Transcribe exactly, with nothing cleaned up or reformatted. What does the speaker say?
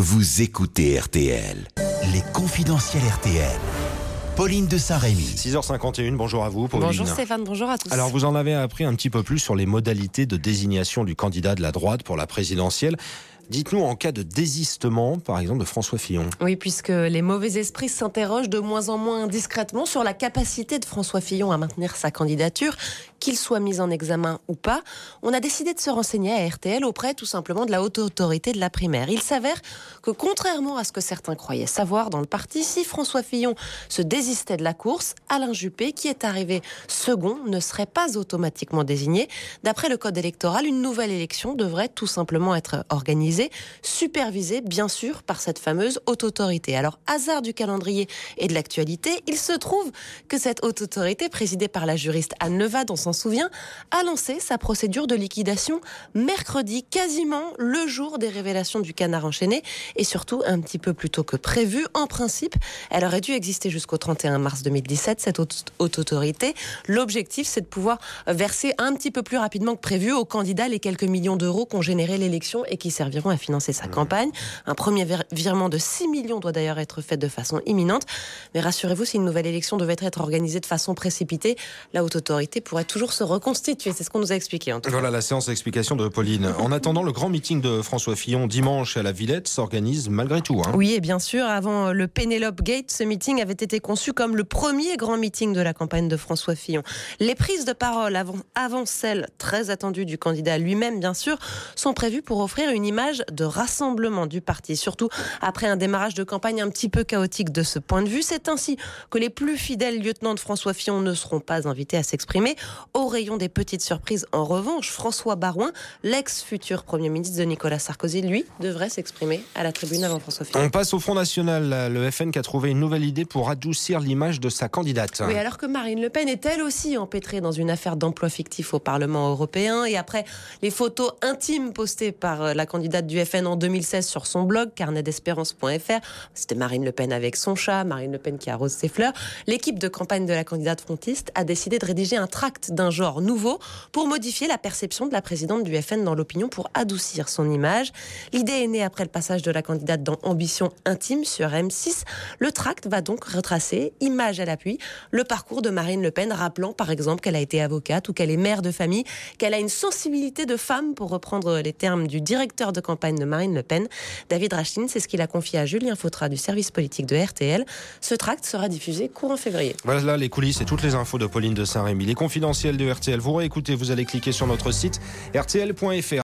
Vous écoutez R T L. Les confidentiels R T L. Pauline de Saint-Rémy. six heures cinquante et une, bonjour à vous Pauline. Bonjour Stéphane, bonjour à tous. Alors vous en avez appris un petit peu plus sur les modalités de désignation du candidat de la droite pour la présidentielle. Dites-nous en cas de désistement, par exemple, de François Fillon. Oui, puisque les mauvais esprits s'interrogent de moins en moins discrètement sur la capacité de François Fillon à maintenir sa candidature, qu'il soit mis en examen ou pas. On a décidé de se renseigner à R T L auprès tout simplement de la haute autorité de la primaire. Il s'avère que contrairement à ce que certains croyaient savoir dans le parti, si François Fillon se désistait de la course, Alain Juppé, qui est arrivé second, ne serait pas automatiquement désigné. D'après le code électoral, une nouvelle élection devrait tout simplement être organisée, supervisée bien sûr par cette fameuse haute autorité. Alors, hasard du calendrier et de l'actualité, il se trouve que cette haute autorité, présidée par la juriste Anne Levade, on s'en souvient, a lancé sa procédure de liquidation mercredi, quasiment le jour des révélations du Canard enchaîné, et surtout un petit peu plus tôt que prévu. En principe, elle aurait dû exister jusqu'au trente et un mars deux mille dix-sept, cette haute, haute autorité. L'objectif, c'est de pouvoir verser un petit peu plus rapidement que prévu aux candidats les quelques millions d'euros qu'ont généré l'élection et qui serviront à financer sa campagne. Un premier virement de six millions doit d'ailleurs être fait de façon imminente. Mais rassurez-vous, si une nouvelle élection devait être organisée de façon précipitée, la haute autorité pourrait toujours se reconstituer. C'est ce qu'on nous a expliqué en tout cas. Voilà la séance d'explication de Pauline. En attendant, le grand meeting de François Fillon dimanche à la Villette s'organise malgré tout. Hein. Oui, et bien sûr, avant le Pénélope Gate, ce meeting avait été conçu comme le premier grand meeting de la campagne de François Fillon. Les prises de parole avant, avant celles très attendues du candidat lui-même, bien sûr, sont prévues pour offrir une image de rassemblement du parti, surtout après un démarrage de campagne un petit peu chaotique de ce point de vue. C'est ainsi que les plus fidèles lieutenants de François Fillon ne seront pas invités à s'exprimer. Au rayon des petites surprises, en revanche, François Baroin, l'ex-futur Premier ministre de Nicolas Sarkozy, lui, devrait s'exprimer à la tribune avant François Fillon. On passe au Front National. Le F N qui a trouvé une nouvelle idée pour adoucir l'image de sa candidate. Oui, alors que Marine Le Pen est elle aussi empêtrée dans une affaire d'emploi fictif au Parlement européen. Et après les photos intimes postées par la candidate du F N en deux mille seize sur son blog carnet d'espérance point f r, c'était Marine Le Pen avec son chat, Marine Le Pen qui arrose ses fleurs, l'équipe de campagne de la candidate frontiste a décidé de rédiger un tract d'un genre nouveau pour modifier la perception de la présidente du F N dans l'opinion, pour adoucir son image. L'idée est née après le passage de la candidate dans Ambition intime sur M six. Le tract va donc retracer, image à l'appui, le parcours de Marine Le Pen, rappelant par exemple qu'elle a été avocate ou qu'elle est mère de famille, qu'elle a une sensibilité de femme, pour reprendre les termes du directeur de campagne de Marine Le Pen, David Rachlin. C'est ce qu'il a confié à Julien Fautra du service politique de R T L. Ce tract sera diffusé courant février. Voilà là, les coulisses et toutes les infos de Pauline de Saint-Rémy. Les confidentiels de R T L. Vous réécoutez, vous allez cliquer sur notre site R T L point F R.